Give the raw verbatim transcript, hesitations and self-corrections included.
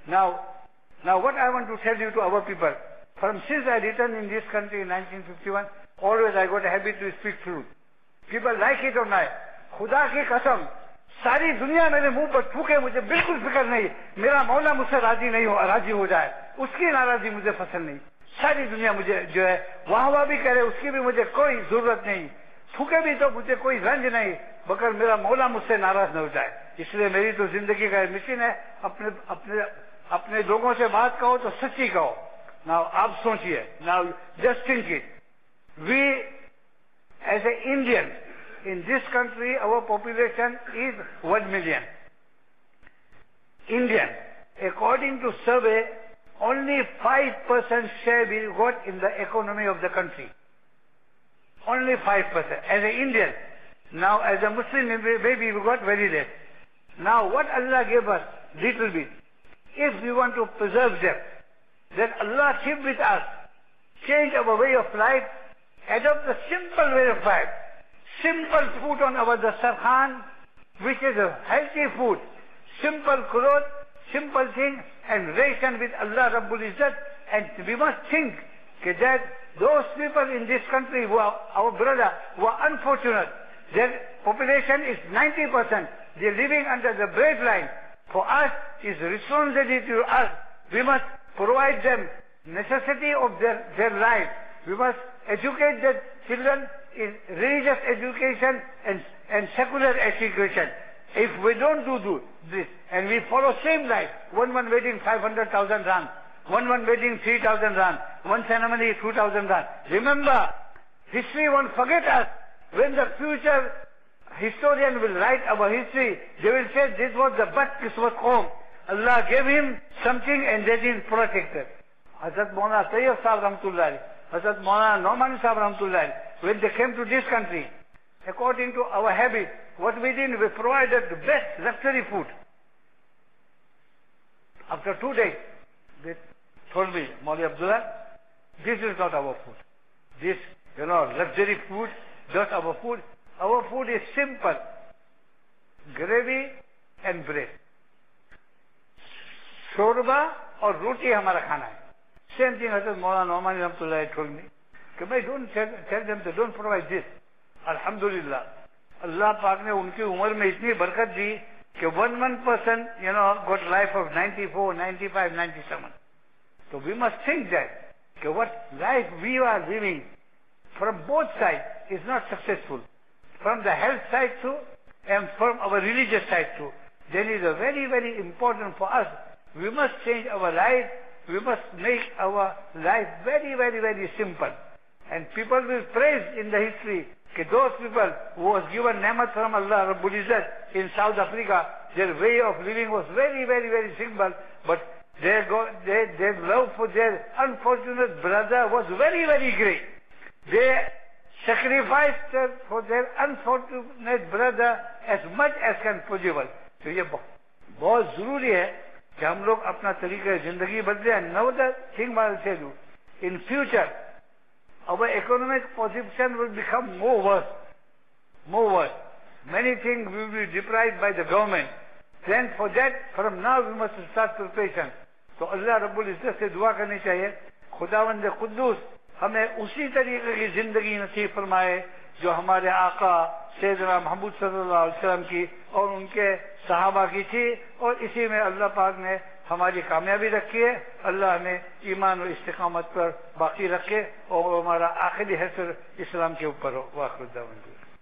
Now, now what I want to tell you to our people, from since I returned in this country in nineteen fifty-one, always I got a habit to speak truth. People like it or not. खुदा की कसम सारी दुनिया मेरे मुंह पर थूके, मुझे बिल्कुल फिक्र नहीं, मेरा मौला मुझसे राजी नहीं हो राजी हो जाए, उसकी नाराजगी मुझे पसंद नहीं। सारी दुनिया मुझे जो है वाह वाह भी करे, उसकी भी मुझे कोई जरूरत नहीं, थूके भी तो मुझे कोई रंज नहीं, मगर मेरा मौला मुझसे नाराज न हो जाए। इसलिए मेरी तो जिंदगी का मिशन है, अपने अपने अपने लोगों से बात कहो तो सच्ची कहो। नाउ आप सोचिए, now just think it, we as a Indian in this country our population is one million. Indian, according to survey, only five percent share we got in the economy of the country. Only five percent as an Indian. Now as a Muslim maybe we got very less. Now what Allah gave us, little bit, if we want to preserve them, then Allah keep with us, change our way of life, adopt the simple way of life. Simple food on our dasarkhan, which is a healthy food, simple clothes, simple thing, and ration with Allah Rabbul Izzat. And we must think that those people in this country who are our brother, who are unfortunate, their population is ninety percent, they are living under the breadline. For us, is responsibility to us. We must provide them necessity of their, their life. We must educate their children in religious education and, and secular education. If we don't do, do this, and we follow same life, one one waiting five hundred thousand rand, one one waiting three thousand rand, one ceremony two thousand rand. Remember, history won't forget us. When the future historian will write our history, they will say this was the Bad Qismat Qawm. Allah gave him something and that is protected. Hazrat Maulana Tayyib Sahib Rahmatullah, Hazrat Maulana Nomani Sahib Rahmatullah, when they came to this country, according to our habit, what we did, we provided the best luxury food. After two days, they told me, Maulana Abdullah, this is not our food. This, you know, luxury food, not our food. Our food is simple, gravy and bread. शोरबा और रोटी हमारा खाना है. Same thing Hazrat Maulana Nomani Rahmatullah told me. I don't tell, tell them to don't provide this. Alhamdulillah. Allah Pak ने उनकी उम्र में इतनी बरकत दी कि one one person, you know, got life of ninety-four, ninety-five, ninety-seven. So we must think that, कि what life we are living from both sides is not successful. From the health side too, and from our religious side too. Then it is very, very important for us. We must change our life. We must make our life very, very, very simple. And people will praise in the history that those people who was given ni'mat from Allah Rabbul Izzat in South Africa, their way of living was very, very, very simple, but their, go, their, their love for their unfortunate brother was very, very great. They sacrificed for their unfortunate brother as much as can possible. तो ये बहुत जरूरी है कि हम लोग अपना तरीका जिंदगी बदले. Another thing I will tell you, in future, our economic position will become more worse, more worse. Many things will be deprived by the government. Then for that, from now we must start preparation. तो अल्लाह रब्बुल इज्जत से दुआ करनी चाहिए, खुदावंद कुद्दूस हमें उसी तरीके की जिंदगी नसीब फरमाए जो हमारे आका सैयदना मोहम्मद सल्लल्लाहु अलैहि वसल्लम की और उनके सहाबा की थी, और इसी में अल्लाह पाक ने हमारी कामयाबी रखी है. अल्लाह हमें ईमान और इस्तिकामत पर बाकी रखे और हमारा आखिरी हसर इस्लाम के ऊपर हो. वाखिर दावत.